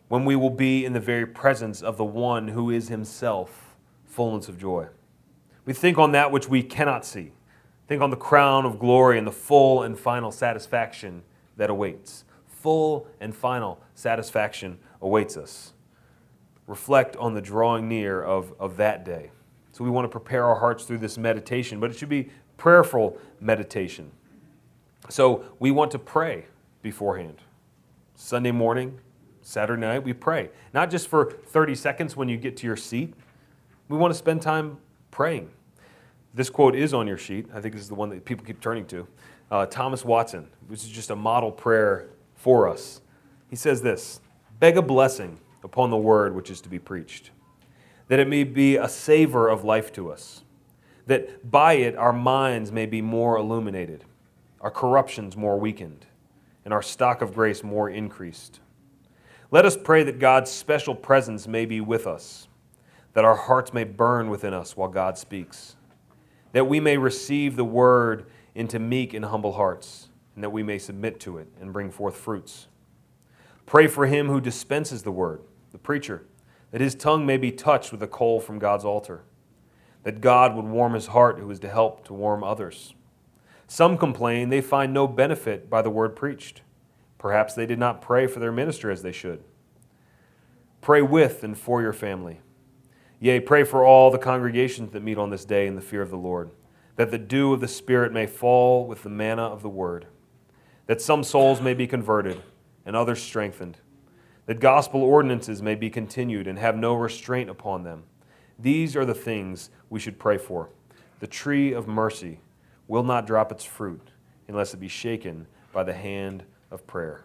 when we will be in the very presence of the one who is himself fullness of joy. We think on that which we cannot see. Think on the crown of glory and the full and final satisfaction that awaits. Full and final satisfaction awaits us. Reflect on the drawing near of that day. So we want to prepare our hearts through this meditation, but it should be prayerful meditation. So we want to pray beforehand. Sunday morning, Saturday night, we pray. Not just for 30 seconds when you get to your seat. We want to spend time praying. This quote is on your sheet. I think this is the one that people keep turning to. Thomas Watson, which is just a model prayer for us. He says this: beg a blessing upon the word which is to be preached, that it may be a savor of life to us, that by it our minds may be more illuminated, our corruptions more weakened, and our stock of grace more increased. Let us pray that God's special presence may be with us, that our hearts may burn within us while God speaks, that we may receive the word into meek and humble hearts, and that we may submit to it and bring forth fruits. Pray for him who dispenses the word, the preacher, that his tongue may be touched with a coal from God's altar, that God would warm his heart who is to help to warm others. Some complain they find no benefit by the word preached. Perhaps they did not pray for their minister as they should. Pray with and for your family. Yea, pray for all the congregations that meet on this day in the fear of the Lord, that the dew of the Spirit may fall with the manna of the word, that some souls may be converted and others strengthened, that gospel ordinances may be continued and have no restraint upon them. These are the things we should pray for. The tree of mercy will not drop its fruit unless it be shaken by the hand of prayer.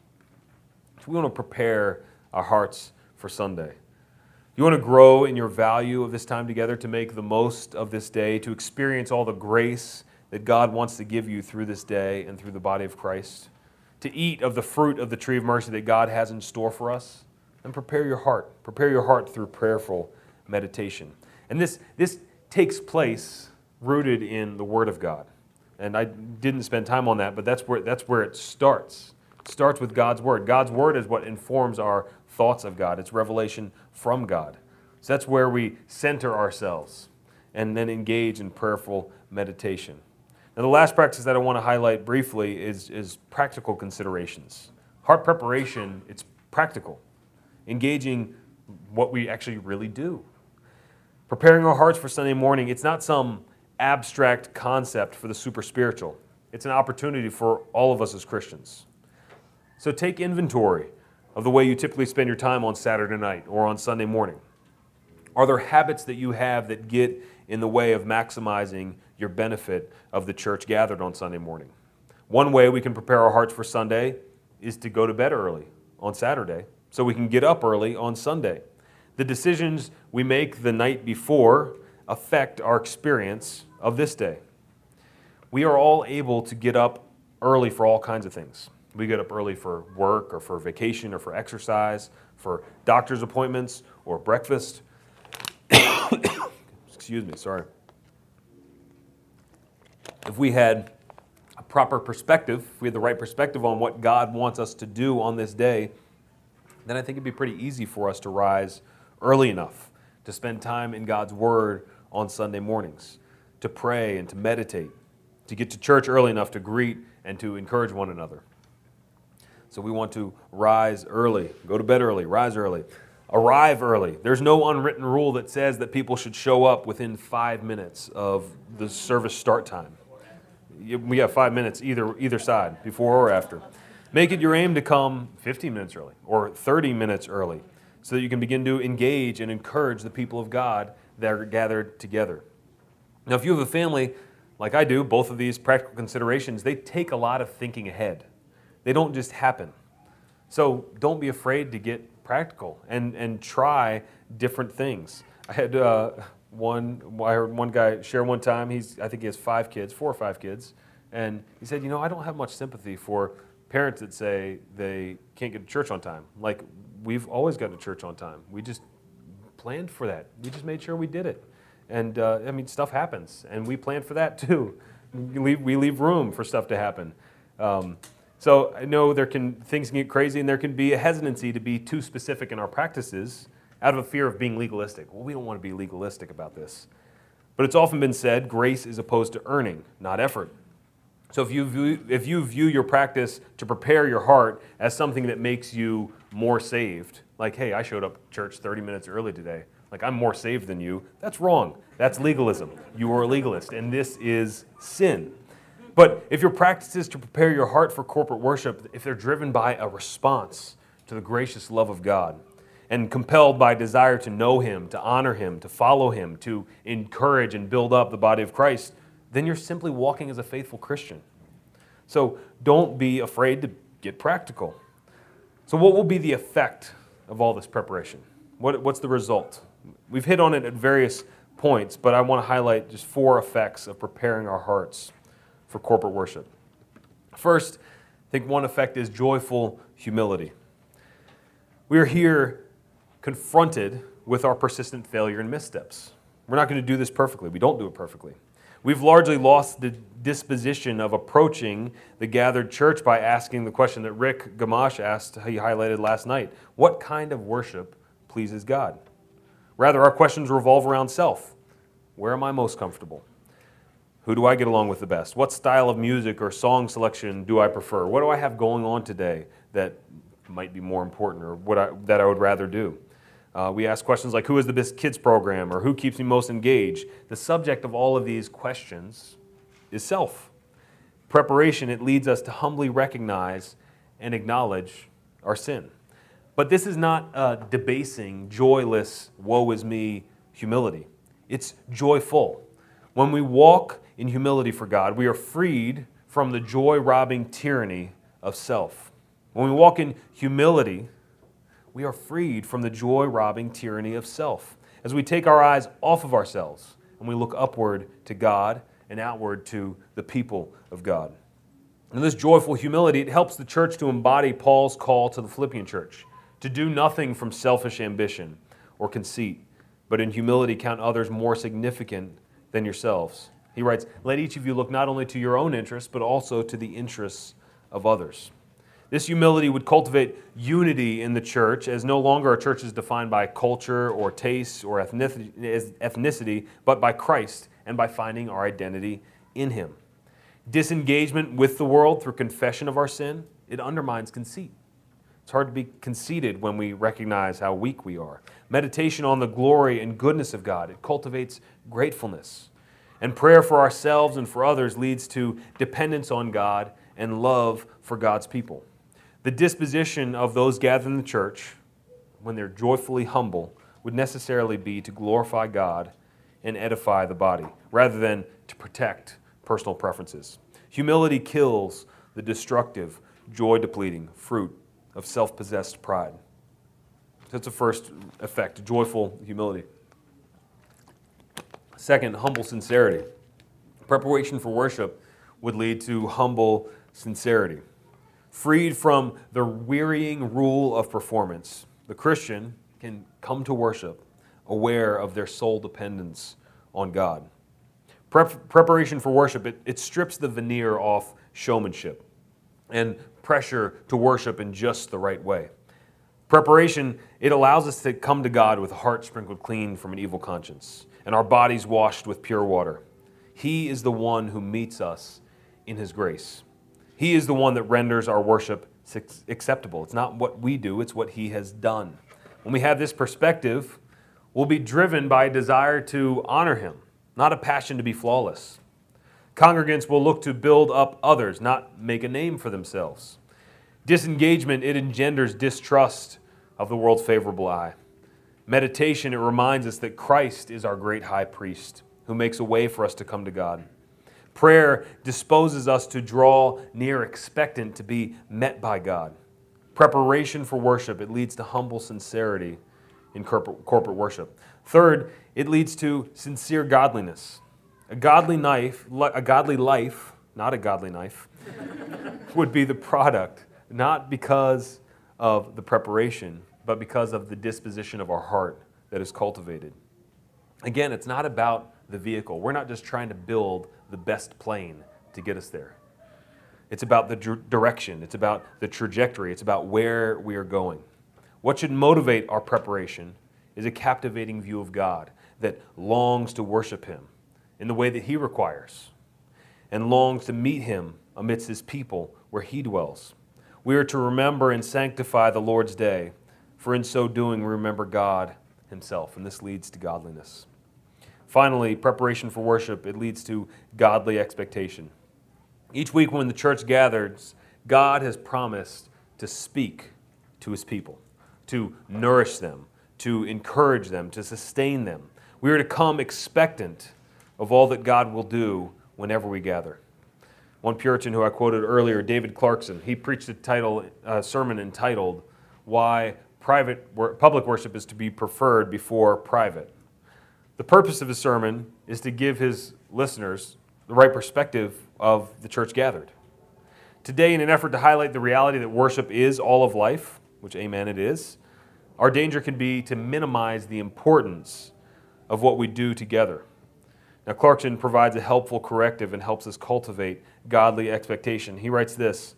So we want to prepare our hearts for Sunday. You want to grow in your value of this time together, to make the most of this day, to experience all the grace that God wants to give you through this day and through the body of Christ, to eat of the fruit of the tree of mercy that God has in store for us. And prepare your heart. Prepare your heart through prayerful meditation. And this takes place rooted in the Word of God. And I didn't spend time on that, but that's where it starts. It starts with God's Word. God's Word is what informs our thoughts of God. It's revelation from God. So that's where we center ourselves and then engage in prayerful meditation. Now, the last practice that I want to highlight briefly is practical considerations. Heart preparation, it's practical. Engaging what we actually really do. Preparing our hearts for Sunday morning, it's not some abstract concept for the super spiritual. It's an opportunity for all of us as Christians. So take inventory of the way you typically spend your time on Saturday night or on Sunday morning. Are there habits that you have that get in the way of maximizing your benefit of the church gathered on Sunday morning? One way we can prepare our hearts for Sunday is to go to bed early on Saturday so we can get up early on Sunday. The decisions we make the night before affect our experience of this day. We are all able to get up early for all kinds of things. We get up early for work or for vacation or for exercise, for doctor's appointments or breakfast. Excuse me, sorry. If we had a proper perspective, if we had the right perspective on what God wants us to do on this day, then I think it'd be pretty easy for us to rise early enough to spend time in God's Word on Sunday mornings, to pray and to meditate, to get to church early enough to greet and to encourage one another. So we want to rise early, go to bed early, rise early, arrive early. There's no unwritten rule that says that people should show up within 5 minutes of the service start time. We have 5 minutes either side, before or after. Make it your aim to come 15 minutes early or 30 minutes early so that you can begin to engage and encourage the people of God that are gathered together. Now, if you have a family like I do, both of these practical considerations, they take a lot of thinking ahead. They don't just happen. So don't be afraid to get practical and try different things. I heard one guy share one time, I think he has 4 or 5 kids, and he said, I don't have much sympathy for parents that say they can't get to church on time. Like, we've always gotten to church on time. We just planned for that. We just made sure we did it. And stuff happens, and we planned for that too. We leave room for stuff to happen. So I know things can get crazy, and there can be a hesitancy to be too specific in our practices out of a fear of being legalistic. Well, we don't want to be legalistic about this. But it's often been said, grace is opposed to earning, not effort. So if you view your practice to prepare your heart as something that makes you more saved, like, hey, I showed up to church 30 minutes early today, like I'm more saved than you, that's wrong. That's legalism. You are a legalist, and this is sin. But if your practice is to prepare your heart for corporate worship, if they're driven by a response to the gracious love of God, and compelled by desire to know Him, to honor Him, to follow Him, to encourage and build up the body of Christ, then you're simply walking as a faithful Christian. So don't be afraid to get practical. So what will be the effect of all this preparation? What's the result? We've hit on it at various points, but I want to highlight just 4 effects of preparing our hearts for corporate worship. First, I think one effect is joyful humility. We are here confronted with our persistent failure and missteps. We're not going to do this perfectly. We don't do it perfectly. We've largely lost the disposition of approaching the gathered church by asking the question that Rick Gamache asked, he highlighted last night. What kind of worship pleases God? Rather, our questions revolve around self. Where am I most comfortable? Who do I get along with the best? What style of music or song selection do I prefer? What do I have going on today that might be more important or that I would rather do? We ask questions like, who is the best kids program, or who keeps me most engaged? The subject of all of these questions is self. Preparation, it leads us to humbly recognize and acknowledge our sin. But this is not debasing, joyless, woe is me humility. It's joyful. When we walk in humility for God, we are freed from the joy-robbing tyranny of self. When we walk in humility, we are freed from the joy-robbing tyranny of self as we take our eyes off of ourselves and we look upward to God and outward to the people of God. And this joyful humility, it helps the church to embody Paul's call to the Philippian church, to do nothing from selfish ambition or conceit, but in humility count others more significant than yourselves. He writes, let each of you look not only to your own interests, but also to the interests of others. This humility would cultivate unity in the church, as no longer a church is defined by culture or taste or ethnicity, but by Christ and by finding our identity in Him. Disengagement with the world through confession of our sin, it undermines conceit. It's hard to be conceited when we recognize how weak we are. Meditation on the glory and goodness of God, it cultivates gratefulness. And prayer for ourselves and for others leads to dependence on God and love for God's people. The disposition of those gathered in the church, when they're joyfully humble, would necessarily be to glorify God and edify the body, rather than to protect personal preferences. Humility kills the destructive, joy-depleting fruit of self-possessed pride. That's the first effect, joyful humility. Second, humble sincerity. Preparation for worship would lead to humble sincerity. Freed from the wearying rule of performance, the Christian can come to worship aware of their sole dependence on God. Preparation for worship, it strips the veneer off showmanship and pressure to worship in just the right way. Preparation, it allows us to come to God with a heart sprinkled clean from an evil conscience and our bodies washed with pure water. He is the one who meets us in His grace. He is the one that renders our worship acceptable. It's not what we do, it's what He has done. When we have this perspective, we'll be driven by a desire to honor Him, not a passion to be flawless. Congregants will look to build up others, not make a name for themselves. Disengagement, it engenders distrust of the world's favorable eye. Meditation, it reminds us that Christ is our great high priest who makes a way for us to come to God. Prayer disposes us to draw near expectant to be met by God. Preparation for worship, it leads to humble sincerity in corporate worship. Third, it leads to sincere godliness. A godly life, not a godly knife, would be the product, not because of the preparation, but because of the disposition of our heart that is cultivated. Again, it's not about the vehicle. We're not just trying to build the best plane to get us there. It's about the direction. It's about the trajectory. It's about where we are going. What should motivate our preparation is a captivating view of God that longs to worship Him in the way that He requires and longs to meet Him amidst His people where He dwells. We are to remember and sanctify the Lord's day, for in so doing we remember God Himself, and this leads to godliness. Finally, preparation for worship, it leads to godly expectation. Each week when the church gathers, God has promised to speak to His people, to nourish them, to encourage them, to sustain them. We are to come expectant of all that God will do whenever we gather. One Puritan who I quoted earlier, David Clarkson, he preached a sermon entitled, "Why Public Worship is to be Preferred Before Private." The purpose of his sermon is to give his listeners the right perspective of the church gathered. Today, in an effort to highlight the reality that worship is all of life, which amen it is, our danger can be to minimize the importance of what we do together. Now, Clarkson provides a helpful corrective and helps us cultivate godly expectation. He writes this.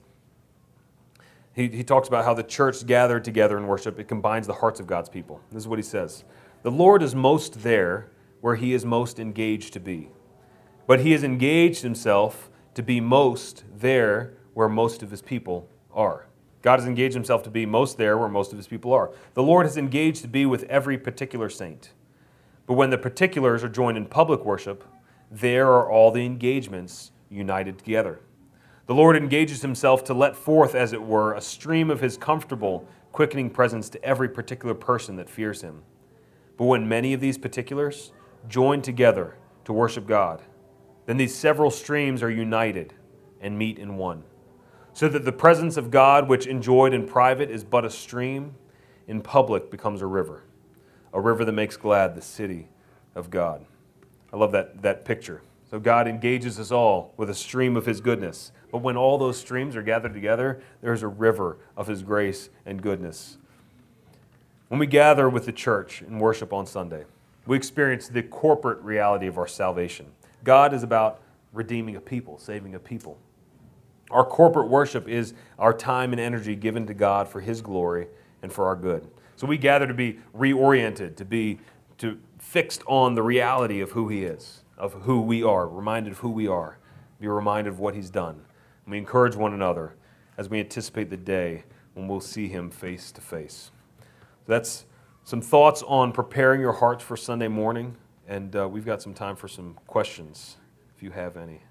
He talks about how the church gathered together in worship, it combines the hearts of God's people. This is what he says. The Lord is most there where He is most engaged to be. But He has engaged Himself to be most there where most of His people are. God has engaged Himself to be most there where most of His people are. The Lord has engaged to be with every particular saint. But when the particulars are joined in public worship, there are all the engagements united together. The Lord engages Himself to let forth, as it were, a stream of His comfortable, quickening presence to every particular person that fears Him. But when many of these particulars join together to worship God, then these several streams are united and meet in one, so that the presence of God, which enjoyed in private is but a stream, in public becomes a river that makes glad the city of God. I love that picture. So God engages us all with a stream of His goodness. But when all those streams are gathered together, there's a river of His grace and goodness. When we gather with the church in worship on Sunday, we experience the corporate reality of our salvation. God is about redeeming a people, saving a people. Our corporate worship is our time and energy given to God for His glory and for our good. So we gather to be reoriented, to fixed on the reality of who He is, of who we are, reminded of who we are, be reminded of what He's done. And we encourage one another as we anticipate the day when we'll see Him face to face. That's some thoughts on preparing your hearts for Sunday morning, and we've got some time for some questions, if you have any,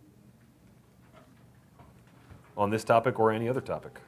on this topic or any other topic.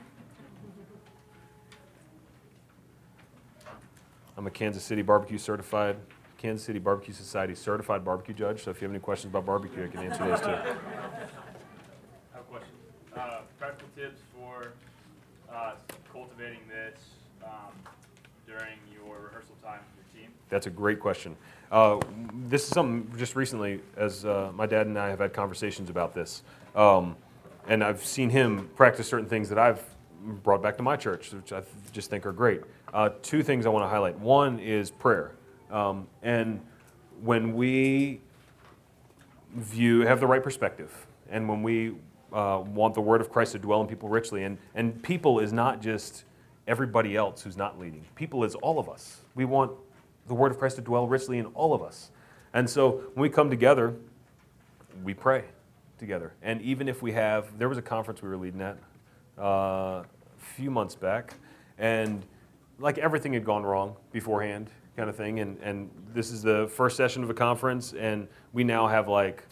I'm a Kansas City Barbecue Society certified barbecue judge, so if you have any questions about barbecue, I can answer those too. I have a question. Practical tips for cultivating this during your rehearsal time with your team? That's a great question. This is something just recently, as my dad and I have had conversations about this, and I've seen him practice certain things that I've brought back to my church, which I just think are great. Two things I want to highlight. One is prayer. And when we have the right perspective, and when we want the word of Christ to dwell in people richly, and people is not just everybody else who's not leading. People is all of us. We want the word of Christ to dwell richly in all of us. And so when we come together, we pray together. And even if there was a conference we were leading at a few months back, and like everything had gone wrong beforehand kind of thing, and this is the first session of a conference, and we now have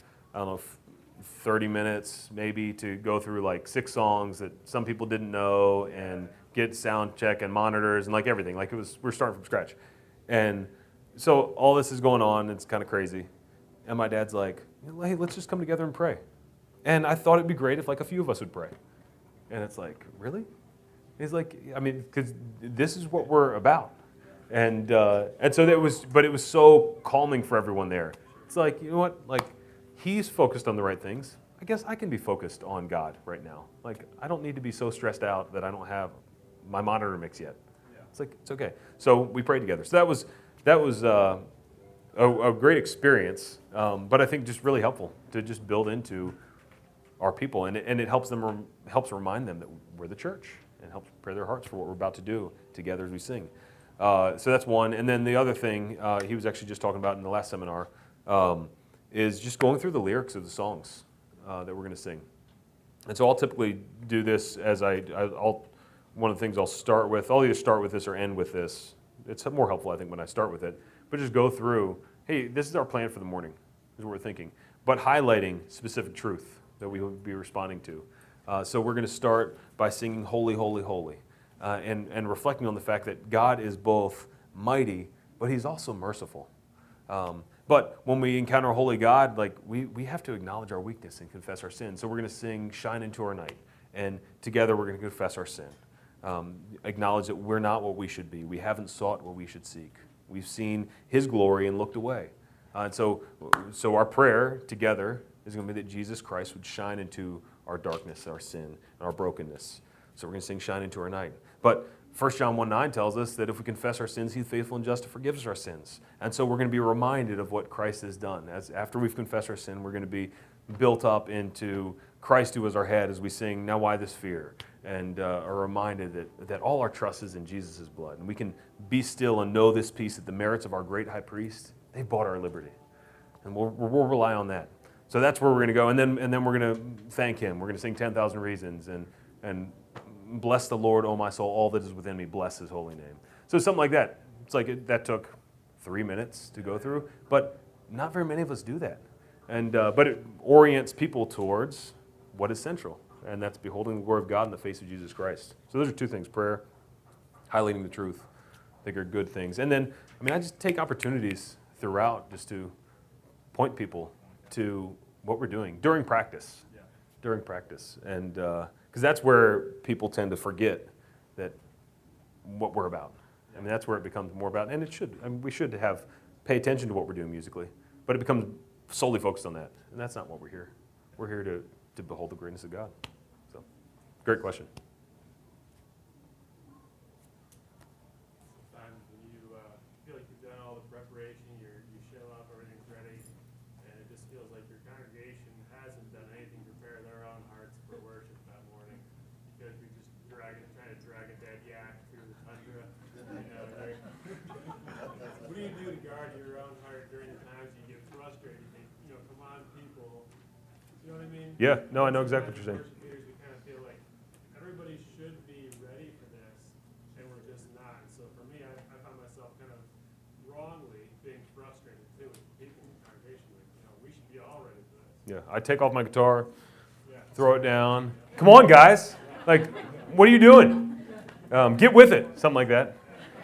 30 minutes maybe to go through 6 songs that some people didn't know and get sound check and monitors and everything. We're starting from scratch. And so all this is going on, it's kind of crazy. And my dad's like, hey, let's just come together and pray. And I thought it'd be great if a few of us would pray. And it's like, really? He's like, because this is what we're about. And so it was so calming for everyone there. It's like, you know what, he's focused on the right things. I guess I can be focused on God right now. I don't need to be so stressed out that I don't have my monitor mix yet. Yeah. It's okay. So we prayed together. So that was a great experience, but I think just really helpful to just build into our people, and it helps them helps remind them that we're the church, and helps prepare their hearts for what we're about to do together as we sing. So that's one. And then the other thing he was actually just talking about in the last seminar is just going through the lyrics of the songs that we're going to sing. And so I'll typically do this as I'll one of the things I'll start with. I'll either start with this or end with this. It's more helpful, I think, when I start with it. But just go through, hey, this is our plan for the morning, is what we're thinking. But highlighting specific truth that we will be responding to. So we're going to start by singing Holy, Holy, Holy. And reflecting on the fact that God is both mighty, but He's also merciful. But when we encounter a holy God, like we have to acknowledge our weakness and confess our sin. So we're going to sing Shine Into Our Night. And together we're going to confess our sin. Acknowledge that we're not what we should be. We haven't sought what we should seek. We've seen His glory and looked away. And so our prayer together is going to be that Jesus Christ would shine into our darkness, our sin, and our brokenness. So we're going to sing Shine Into Our Night. But 1 John 1:9 tells us that if we confess our sins, He's faithful and just to forgive us our sins. And so we're going to be reminded of what Christ has done. After we've confessed our sin, we're going to be built up into Christ who is our head as we sing, Now Why This Fear? And are reminded that all our trust is in Jesus' blood. And we can be still and know this peace that the merits of our great high priest, they bought our liberty. And we'll rely on that. So that's where we're going to go. And then we're going to thank Him. We're going to sing 10,000 Reasons and bless the Lord, O my soul, all that is within me, bless His holy name. So something like that. It's like that took 3 minutes to go through, but not very many of us do that. And but it orients people towards what is central. And that's beholding the glory of God in the face of Jesus Christ. So those are two things, prayer, highlighting the truth, I think are good things. And then, I just take opportunities throughout just to point people to what we're doing during practice. Yeah. During practice. And because that's where people tend to forget that what we're about. That's where it becomes more about, and it should. We should pay attention to what we're doing musically, but it becomes solely focused on that. And that's not what we're here. We're here to behold the greatness of God. So, great question. Sometimes when you feel like you've done all the preparation, you show up, everything's ready, and it just feels like your congregation hasn't done anything to prepare their own hearts for worship that morning, because we just trying to drag a dead yak through the tundra. What do you do to guard your own heart during the times you get frustrated? You think, come on, people. You know what I mean? Yeah, no, I know exactly what you're saying. Leaders, we kind of feel like everybody should be ready for this, and we're just not. So for me, I found myself kind of wrongly being frustrated too with people in the congregation. Like, we should be all ready for this. Yeah, I take off my guitar, throw it down. Come on, guys. Like, what are you doing? Get with it. Something like that.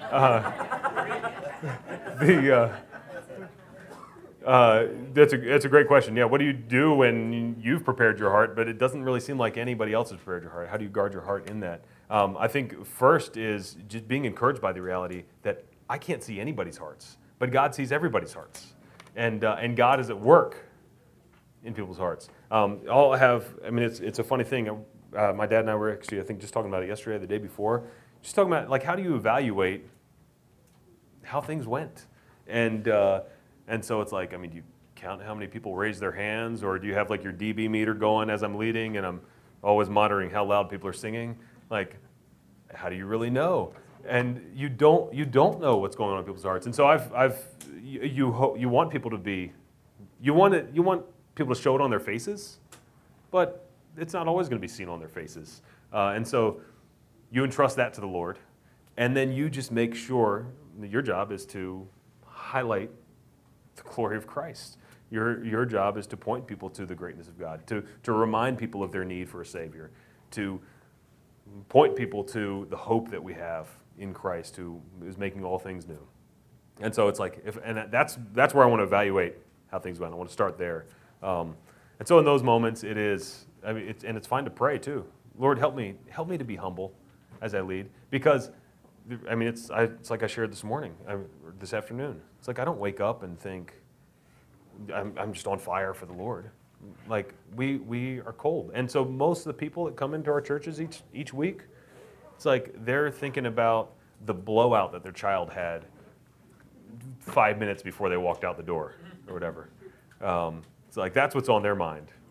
That's a great question. Yeah, what do you do when you've prepared your heart, but it doesn't really seem like anybody else has prepared your heart? How do you guard your heart in that? I think first is just being encouraged by the reality that I can't see anybody's hearts, but God sees everybody's hearts, and God is at work in people's hearts. It's a funny thing. My dad and I were actually, I think, just talking about it yesterday, the day before, just talking about like how do you evaluate how things went, and so it's like, do you count how many people raise their hands, or do you have like your dB meter going as I'm leading, and I'm always monitoring how loud people are singing? Like, how do you really know? And you don't know what's going on in people's hearts. And so you want people to be, you want people to show it on their faces, but it's not always going to be seen on their faces. And so you entrust that to the Lord, and then you just make sure that your job is to highlight the glory of Christ. Your job is to point people to the greatness of God, to remind people of their need for a Savior, to point people to the hope that we have in Christ, who is making all things new. And so it's like, that's where I want to evaluate how things went. I want to start there. And so in those moments, it is, it's fine to pray too. Lord, help me to be humble as I lead, because it's like I shared this morning, this afternoon. It's like I don't wake up and think I'm just on fire for the Lord. Like we are cold, and so most of the people that come into our churches each week, it's like they're thinking about the blowout that their child had 5 minutes before they walked out the door or whatever. It's like that's what's on their mind.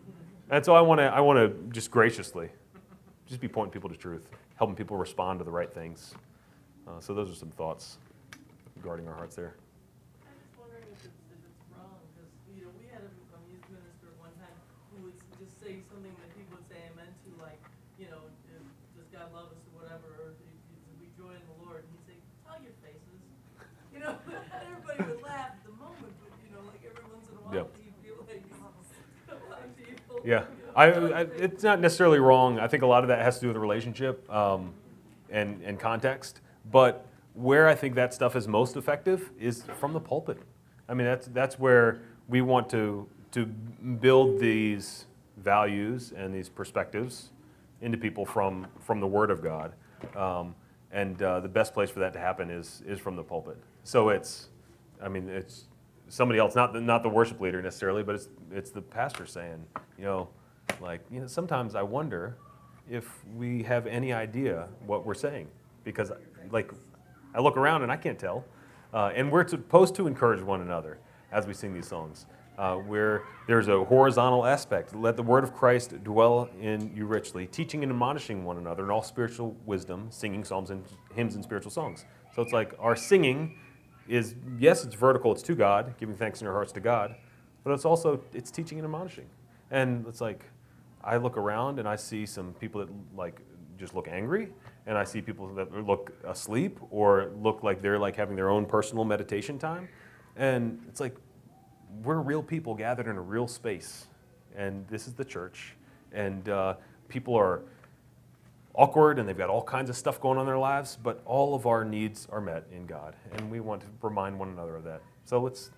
And so I want to just graciously just be pointing people to truth, helping people respond to the right things. So those are some thoughts regarding our hearts there. I'm just wondering if it's wrong, because, we had a youth minister one time who would just say something that people would say amen to, like, does God love us or whatever, or do we joy in the Lord? And he'd say, tell your faces. And everybody would laugh at the moment, but, like every once in a while, you feel like a lot of people. Yeah, it's not necessarily wrong. I think a lot of that has to do with the relationship and context. But where I think that stuff is most effective is from the pulpit. I mean, that's where we want to build these values and these perspectives into people from the Word of God. And the best place for that to happen is from the pulpit. So it's somebody else, not the worship leader necessarily, but it's the pastor saying, sometimes I wonder if we have any idea what we're saying, because I look around and I can't tell. And we're supposed to encourage one another as we sing these songs. Where there's a horizontal aspect. Let the word of Christ dwell in you richly, teaching and admonishing one another in all spiritual wisdom, singing psalms and hymns and spiritual songs. So it's like our singing is, yes, it's vertical, it's to God, giving thanks in our hearts to God, but it's teaching and admonishing. And it's like, I look around and I see some people that just look angry, and I see people that look asleep or look like they're having their own personal meditation time. And it's like, we're real people gathered in a real space, and this is the church, and people are awkward and they've got all kinds of stuff going on in their lives, but all of our needs are met in God, and we want to remind one another of that. So let's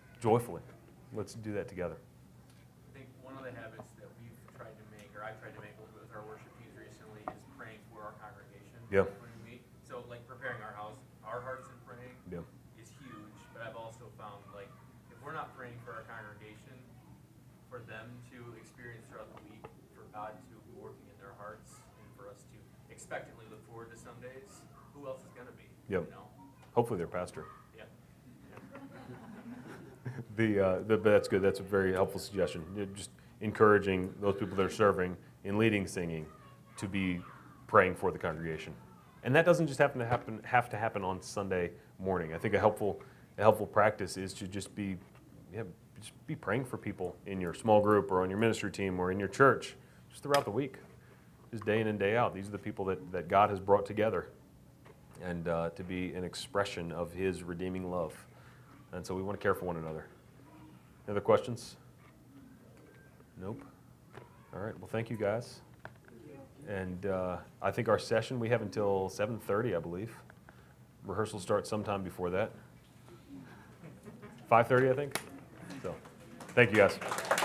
do that together. I think one of the habits that we've tried to make, or I've tried to make with our worship teams recently, is praying for our congregation. Yeah. When we meet. So preparing our house, our hearts in praying is huge, but I've also found if we're not praying for our congregation, for them to experience throughout the week, for God to be working in their hearts, and for us to expectantly look forward to Sundays, who else is going to be? Yep. Hopefully their pastor. Yeah. But that's good. That's a very helpful suggestion. Just encouraging those people that are serving in leading singing to be praying for the congregation. And that doesn't just have to happen on Sunday morning. I think a helpful practice is to just be praying for people in your small group or on your ministry team or in your church just throughout the week, just day in and day out. These are the people that God has brought together, and to be an expression of His redeeming love. And so we want to care for one another. Any other questions? Nope. All right. Well, thank you, guys. And I think our session, we have until 7:30, I believe. Rehearsal starts sometime before that. 5:30, I think. So, thank you, guys.